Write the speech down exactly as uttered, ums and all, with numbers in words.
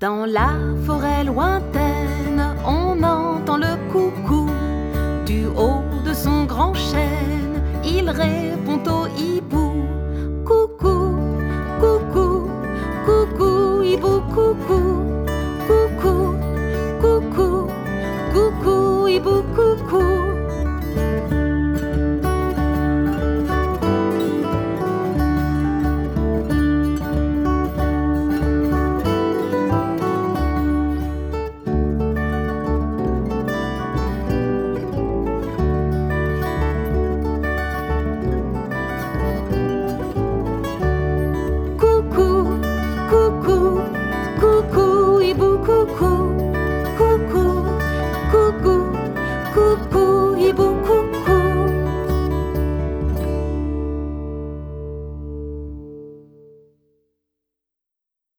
Dans la forêt lointaine, on entend le coucou. Du haut de son grand chêne, il répond